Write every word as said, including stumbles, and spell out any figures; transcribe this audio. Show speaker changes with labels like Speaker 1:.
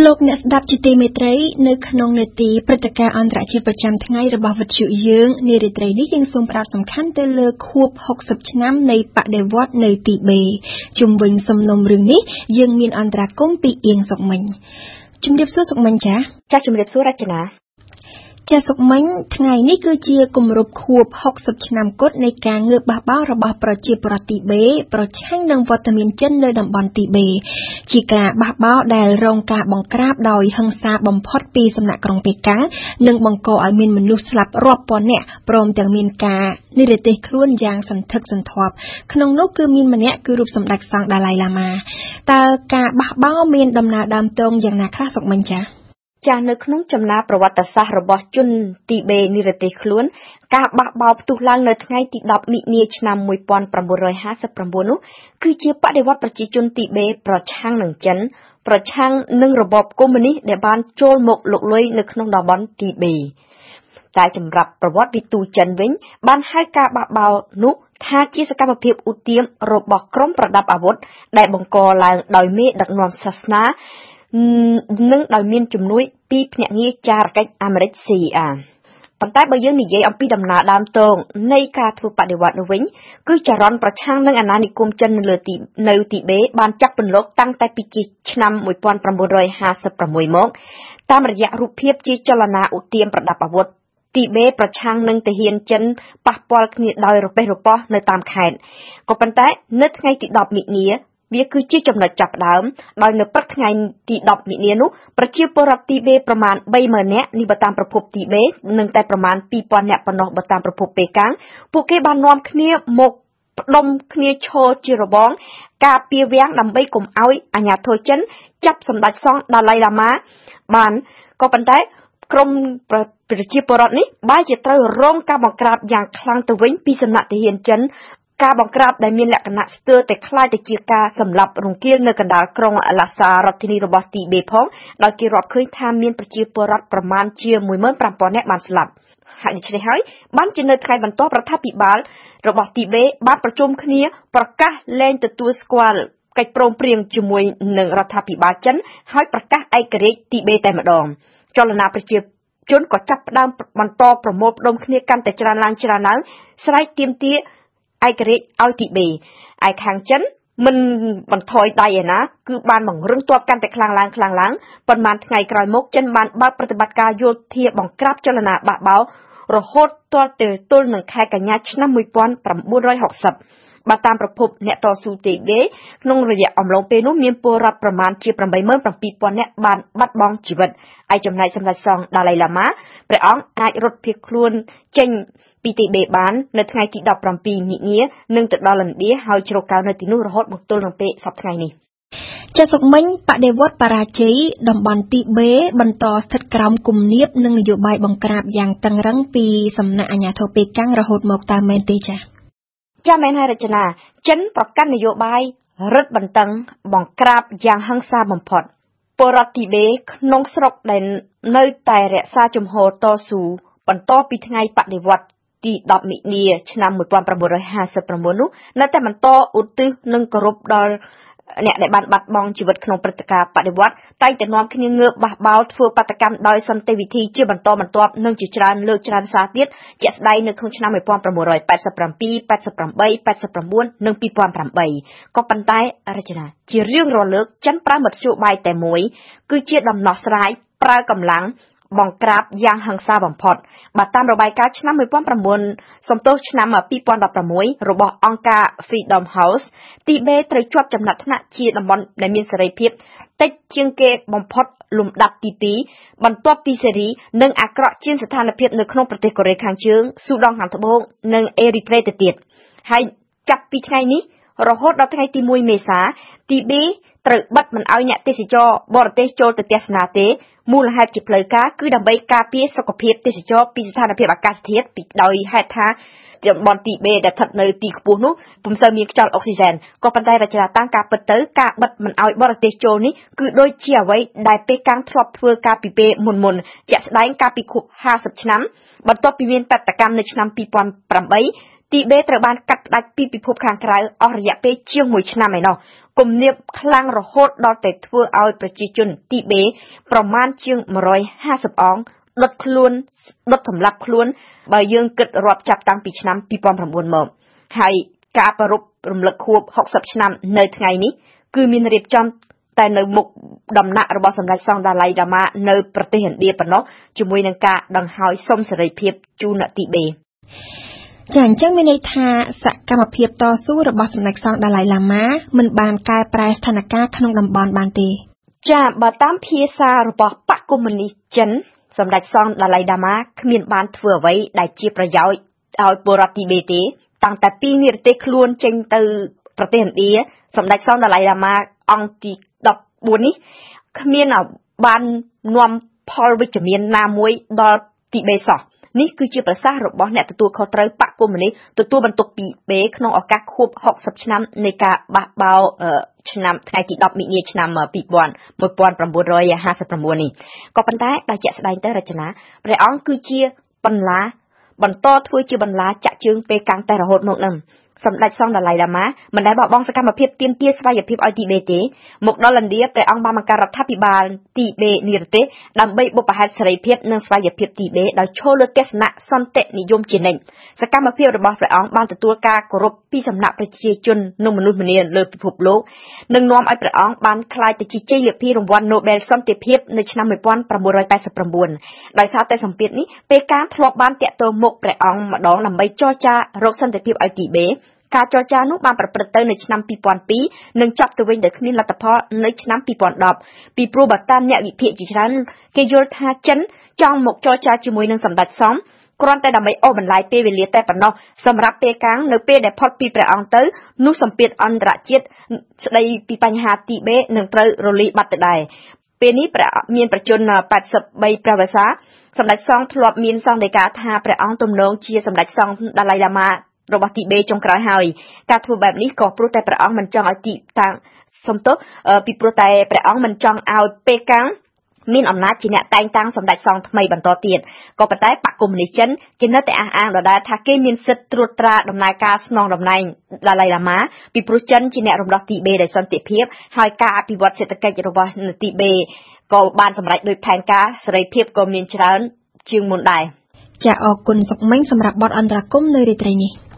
Speaker 1: លោកអ្នកស្ដាប់ជាទីមេត្រីនៅក្នុងនេតិព្រឹត្តិការណ៍អន្តរជាតិប្រចាំថ្ងៃរបស់វិទ្យុយើងនារីត្រីនេះយើងសូមផ្ដោតសំខាន់ទៅលើខួបហុកសិបឆ្នាំនៃបដិវត្តន៍នៅទីបេជុំវិញសំណុំរឿងនេះយើងមានអន្តរាគមន៍ពីអៀងសុកមិញជំរាបសួរសុកមិញចា
Speaker 2: ចាជំរាបសួររចនា
Speaker 1: ចាសុកមិញថ្ងៃនេះគឺជាគម្រប់ខួបហុកសិបឆ្នាំគត់នៃការងើបបះបោររបស់ប្រជាពលរដ្ឋទីបេប្រឆាំងនឹងវត្តមានចិននៅតំបន់ទីបេជាការបះបោរដែលរងការបង្ក្រាបដោយហិង្សាបំផុតពីសំណាក់ក្រុងប៉េកាំងនិងបង្កឲ្យមានមនុស្សស្លាប់រាប់ពាន់នាក់ព្រមទាំងមានការនិរទេសខ្លួនយ៉ាងសន្ធឹកសន្ធាប់ក្នុងនោះគឺមានម្នាក់គឺរូបសម្ដេចសង្ឃដាឡៃឡាម៉ាតើការបះបោរមានដំណើរដើមទងយ៉ាងណាខ្លះសុកមិញចា
Speaker 2: ចាស់នៅក្នុងចំណាប្រវត្តិសាស្ត្ររបស់ជនទីបេនិរទេសខ្លួនការបះបោរផ្ទុះឡើងនៅថ្ងៃទីដប់មិនិនាឆ្នាំmột nghìn chín trămห้าสิบเก้าនោះគឺជាបដិវត្តន៍ប្រជាជនទីបេប្រឆាំងនឹងចិនប្រឆាំងនឹងរបបកុម្មុយនីសដែលបានចូលមកលុកលុយនៅក្នុងតំបន់ទីបេតែសម្រាប់ប្រវត្តិវិទូចិនវិញបានហៅការបះបោរនោះថាជាសកម្មភាពឧទាមរបស់ក្រុមប្រដាប់អាវុធដែលបង្កឡើងដោយមេដឹកនាំសាសនានឹងដោយមានជំនួយពីភ្នាក់ងារចារកិច្ចអាមេរិក C I A ប៉ុន្តែបើយើងនិយាយអំពីដំណើរដើមទងនៃការធ្វើបដិវត្តន៍នោះវិញគឺចរន្តប្រឆាំងនឹងអាណានិគមចិននៅលើទីនៅទីបេបានចាក់ពន្លកតាំងតែពីឆ្នាំmột nghìn chín trămห้าสิบหกមកតាមរយៈរូបភាពជាចលនាឧទាមប្រដាប់អាវុធទីបេប្រឆាំងនឹងទាហានចិនប៉ះពាល់គ្នាដោយរប៉េះរប៉ោះនៅតាមខេត្តក៏ប៉ុន្តែនៅថ្ងៃទីដប់មិនិនាវាគឺជាចំណុចចាប់ផ្ដើមដោយនៅព្រឹកថ្ងៃទីដប់មិនិនានោះប្រជាពលរដ្ឋទីបេប្រមាណបីម៉ឺននាក់នេះបើតាមប្រភពទីបេនិងតែប្រមាណពីរពាន់នាក់ប៉ុណ្ណោះបើតាមប្រភពប៉េកាំងពួកគេបាននាំគ្នាមកផ្ដុំគ្នាឈរជារបងការពារវាំងដើម្បីកុំឲ្យអាជ្ញាធរចិនចាប់សម្ដេចសង្ឃដាឡៃឡាម៉ាបានក៏ប៉ុន្តែក្រុមប្រជាពលរដ្ឋនេះបែរជាត្រូវរងការបង្ក្រាបយ៉ាងខ្លាំងទៅវិញពីសំណាក់ទាហានចិនការបង្ក្រាបដែលមានលក្ខណៈស្ទើរតែคล้ายទៅជាការសម្លាប់រង្គាលនៅកណ្ដាលក្រុងឡាសារដ្ឋធានីរបស់ទីបេផងដោយគេរាប់ឃើញថាមានប្រជាពលរដ្ឋប្រមាណជាមួយម៉ឺនប្រាំពាន់នាក់បានស្លាប់ហើយដូច្នេះហើយបានជានៅថ្ងៃបន្ទាប់រដ្ឋាភិបាលរបស់ទីបេបានប្រជុំគ្នាប្រកាសលែងទទួលស្គាល់កិច្ចព្រមព្រៀងជាមួយនឹងរដ្ឋាភិបាលចិនហើយប្រកាសឯករាជ្យទីបេតែម្ដងចលនាប្រជាជនក៏ចាប់ផ្ដើមបន្តប្រមូលផ្ដុំគ្នាកាន់តែច្រើនឡើងច្រើនឡើងស្រែកទាមទារឯករាជ្យឲ្យទីបេឯខាងចិនមិនបន្ថយដៃឯណាគឺបានបង្រឹងទ័ពកាន់តែខ្លាំងឡើងខ្លាំងឡើងប៉ុន្មានថ្ងៃក្រោយមកចិនបានបើកប្រតិបត្តិការយោធាបង្ក្រាបចលនាបះបោររហូតទាល់ទៅទល់នឹងខែកញ្ញាឆ្នាំmột nghìn chín trăm sáu mươiបើតាមប្រភពអ្នកតស៊ូទីបេក្នុងរយៈអំឡុងពេលនោះមានពលរដ្ឋប្រមាណជាeightម៉ឺនsevenពាន់នាក់បានបាត់បង់ជីវិតឯចំណែកសម្ដេចសង្ឃដាឡៃឡាម៉ាព្រះអង្គអាចរត់ភៀសខ្លួនចេញពីទីបេបាននៅថ្ងៃទីដប់ប្រាំពីរមិនិនានិងទៅដល់ឥណ្ឌាហើយជ្រកកៅនៅទីនោះរហូតមកទល់នឹងពេលសប្តាហ៍ថ្ងៃនេះ
Speaker 1: ចាសុកមិញបដិវត្តន៍បរាជ័យតំបន់ទីបេបន្តស្ថិតក្រោមគំនាបនិងនយោបាយបង្ក្រាបយ៉ាងតឹងរ៉ឹងពីសំណាក់អាជ្ញាធរប៉េកាំងរហូតមកតាមមែនទេចា
Speaker 2: ចាមែនហើយរចនាចិនប្រកាន់នយោបាយរឹតបន្តឹងបង្ក្រាបយ៉ាងហិង្សាបំផុតពលរដ្ឋទីបេក្នុងស្រុកដែលនៅតែរក្សាជំហរតស៊ូបន្តពីថ្ងៃបដិវត្តន៍ទីដប់មិនិនាឆ្នាំmột nghìn chín trămห้าสิบเก้าនោះនៅតែបន្តឧទ្ទិសនិងគោរពដល់អ្នកដែលបានបាត់បង់ជីវិតក្នុងព្រឹត្តិការណ៍បដិវត្តន៍តែងតែនាំគ្នាងើបបះបោរធ្វើបាតកម្មដោយសន្តិវិធីជាបន្តបន្ទាប់និងជាច្រើនលើកច្រើនសារទៀតជាក់ស្ដែងនៅក្នុងឆ្នាំmột nghìn chín trăm tám mươi seven, eighty-eight, eighty-eight, eighty-nineនិងtwo thousand eightក៏ប៉ុន្តែរចនាជារៀងរាល់លើកចិនប្រើមធ្យោបាយតែមួយគឺជាដំណោះស្រាយប្រើកម្លាំងបង្ក្រាបយ៉ាងហិង្សាបំផុតបើតាមរបាយការណ៍ឆ្នាំmột nghìn chín trămសំទោសឆ្នាំtwo thousand sixteenរបស់អង្គការ Freedom House ទីបេត្រូវជាប់ចំណាត់ថ្នាក់ជាតំបន់ដែលមានសេរីភាពតិចជាងគេបំផុតលំដាប់ទីtwoបន្ទាប់ពីសេរីនិងអាក្រក់ជាងស្ថានភាពនៅក្នុងប្រទេសកូរ៉េខាងជើងស៊ូដង់ខាងត្បូងនិងអេរីត្រេទៅទៀតហើយចាប់ពីថ្ងៃនេះរហូតដល់ថ្ងៃទីoneមេសាទីបេត្រូវបិទមិនឲ្យអ្នកទេសចរបរទេសចូលទៅទស្សនាទេមូលហេតុជាផ្លូវការគឺដើម្បីការពារសុខភាពទេសចរពីស្ថានភាពអាកាសធាតុពីដោយហេតុថាតំបន់ទីបេដែលស្ថិតនៅទីខ្ពស់នោះពុំសូវមានខ្យល់អុកស៊ីហ្សែនក៏ប៉ុន្តែរចនាតាំងការពិតទៅការបិទមិនឲ្យបរទេសចូលនេះគឺដូចជាអ្វីដែលប៉េកាំងធ្លាប់ធ្វើការពីពេលមុនមុនជាក់ស្ដែងកាលពីខួបfiftyឆ្នាំបន្ទាប់ពីមានបាតកម្មនៅឆ្នាំtwo thousand eightទីបេត្រូវបានកាត់ផ្តាច់ពីពិភពខាងក្រៅអស់រយៈពេលជាងមួយឆ្នាំឯណោះគំនាបខ្លាំងរហូតដល់តែធ្វើឲ្យប្រជាជនទីបេប្រមាណជាងone hundred fiftyអង្គដុតខ្លួនដុតសម្លាប់ខ្លួនបើយើងគិតរាប់ចាប់តាំងពីឆ្នាំtwo thousand nineមកហើយការប្រពរំលឹកខួបsixtyឆ្នាំនៅថ្ងៃនេះគឺមានរៀបចំតែនៅមុខដំណាក់របស់សម្ដេចសង្ឃដាឡៃឡាម៉ានៅប្រទេសឥណ្ឌាប៉ុណ្ណោះជាមួយនឹងការដង្ហោយសុំសេរីភាពជូនអ្នកទីបេ
Speaker 1: ចាអញ្ចឹងមានន័យថាសកម្មភាពតស៊ូរបស់សម្ដេចសង្ឃដាឡៃឡាម៉ាមិនបានកែប្រែស្ថានភាពក្នុងតំបន់បានទេ
Speaker 2: ចាបើតាមភាសារបស់បកកុម្មុយនីសចិនសម្ដេចសង្ឃដាឡៃឡាម៉ាគ្មានបានធ្វើអ្វីដែលជាប្រយោជន៍ឲ្យពលរដ្ឋទីបេទេតាំងតែពីនិរទេសខ្លួនចេញទៅប្រទេសឥណ្ឌាសម្ដេចសង្ឃដាឡៃឡាម៉ាអង្គទីfourteenនេះគ្មានបាននាំផលវិជ្ជមានណាមួយដល់ទីបេសោះនេះគឺជាប្រសាសន៍របស់អ្នកទទួលខុសត្រូវបកកុម្មុយនីសទទួលបន្ទុកពីបេក្នុងឱកាសខួបsixtyឆ្នាំនៃការបះបោរឆ្នាំថ្ងៃទីtenមិនិនាឆ្នាំone thousand nineteen fifty-nineនេះក៏ប៉ុន្តែដោយជាក់ស្ដែងទៅរចនាព្រះអង្គគឺជាបន្លាបន្តធ្វើជាបន្លាចាក់ជើងពេលកាន់តែរហូតមកនឹងសម្ដេចសង្ឃដាឡៃឡាម៉ាមិនដែលបោះបង់សកម្មភាពទាមទារស្វ័យភាពឲ្យទីបេទេមកដល់ឥណ្ឌាព្រះអង្គបានបង្កើតរដ្ឋាភិបាលទីបេនិរទេសដើម្បីបុព្វហេតុសេរីភាពនិងស្វ័យភាពទីបេដោយឈលលើទស្សនៈសន្តិនិយមជានិច្ចសកម្មភាពរបស់ព្រះអង្គបានទទួលការគោរពពីសំណាក់ប្រជាជននិងមនុស្សម្នាលើពិភពលោកនិងនាំឲ្យព្រះអង្គបានក្លាយទៅជាជ័យលាភីរង្វាន់ Nobel សន្តិភាពនៅឆ្នាំnineteen eighty-nineដោយសារតែសម្ពាធនេះពេលការធ្លាប់បានតាក់ទងមុខព្រះអង្គម្ដងដើម្បីចរចារកសន្តិភាពឲ្យទីបេការចរចានោះបានប្រព្រឹត្តទៅនៅឆ្នាំtwo thousand twoនិងចប់ទៅវិញដោយគ្មានលទ្ធផលនៅឆ្នាំtwo thousand tenពីព្រោះបើតាមអ្នកវិភាគជាច្រើនគេយល់ថាចិនចង់មកចរចាជាមួយនឹងសម្ដេចសង្ឃគ្រាន់តែដើម្បីអូសបន្លាយពេលវេលាតែប៉ុណ្ណោះសម្រាប់ពេលកាំងនៅពេលដែលផុតពីព្រះអង្គទៅនោះសម្ពាធអន្តរជាតិស្ដីពីបញ្ហាទីបេនឹងត្រូវរលាយបាត់ទៅដែរពេលនេះព្រះមានប្រជជនeighty-threeព្រះវស្សាសម្ដេចសង្ឃធ្លាប់មានសង្ឃដីកាថាព្រះអង្គទំនងជាសម្ដេចសង្ឃដាឡៃឡាម៉ារបស់ទីបេចុងក្រោយហើយការធ្វើបែបនេះក៏ព្រោះតែព្រះអង្គមិនចង់ឲ្យទីតាំងសំទោសពីព្រោះតែព្រះអង្គមិនចង់ឲ្យពេលកាំងមានអំណាចជាអ្នកតែងតាំងសម្ដេចសង្ឃថ្មីបន្តទៀតក៏ប៉ុន្តែបកកុម្មុយនីសចិនគេនៅតែអះអាងដដែលថាគេមានសិទ្ធិត្រួតត្រាដំណើរការស្នងតំណែងដាឡៃឡាម៉ាពីព្រោះចិនជាអ្នករំដោះទីបេដោយសន្តិភាពហើយការអភិវឌ្ឍសេដ្ឋកិច្ចរបស់ទីបេក៏បានសម្រេចដោយផែនការសេរីភាពក៏មានច្រើនជាងមុនដែរ
Speaker 1: ចាអរគុណសុកមិញសម្រាប់បទអន្តរាគមន៍នៅរាត្រីនេះ